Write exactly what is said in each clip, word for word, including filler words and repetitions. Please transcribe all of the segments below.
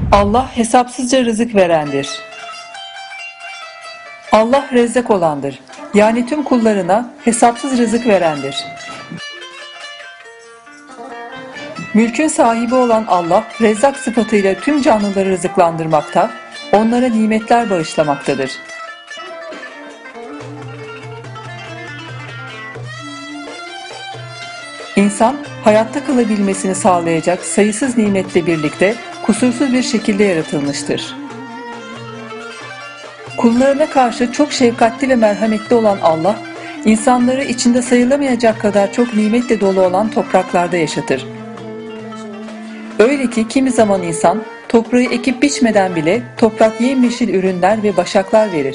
Allah hesapsızca rızık verendir. Allah Rezzak olandır. Yani tüm kullarına hesapsız rızık verendir. Mülkün sahibi olan Allah, Rezzak sıfatıyla tüm canlıları rızıklandırmakta, onlara nimetler bağışlamaktadır. İnsan, hayatta kalabilmesini sağlayacak sayısız nimetle birlikte kusursuz bir şekilde yaratılmıştır. Kullarına karşı çok şefkatli ve merhametli olan Allah, insanları içinde sayılamayacak kadar çok nimetle dolu olan topraklarda yaşatır. Öyle ki kimi zaman insan, toprağı ekip biçmeden bile toprak yemyeşil ürünler ve başaklar verir.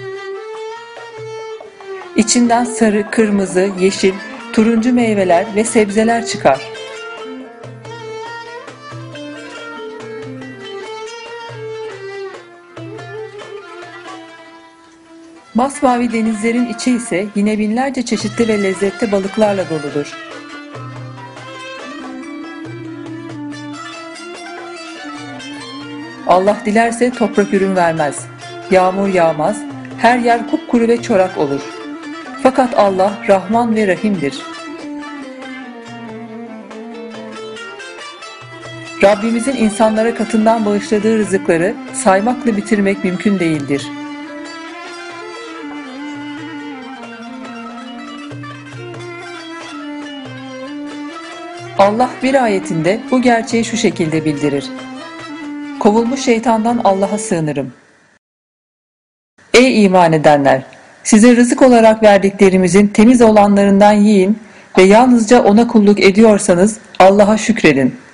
İçinden sarı, kırmızı, yeşil, turuncu meyveler ve sebzeler çıkar. Masmavi denizlerin içi ise yine binlerce çeşitli ve lezzetli balıklarla doludur. Allah dilerse toprak ürün vermez, yağmur yağmaz, her yer kupkuru ve çorak olur. Fakat Allah Rahman ve Rahim'dir. Rabbimizin insanlara katından bağışladığı rızıkları saymakla bitirmek mümkün değildir. Allah bir ayetinde bu gerçeği şu şekilde bildirir. Kovulmuş şeytandan Allah'a sığınırım. Ey iman edenler! Size rızık olarak verdiklerimizin temiz olanlarından yiyin ve yalnızca ona kulluk ediyorsanız Allah'a şükredin.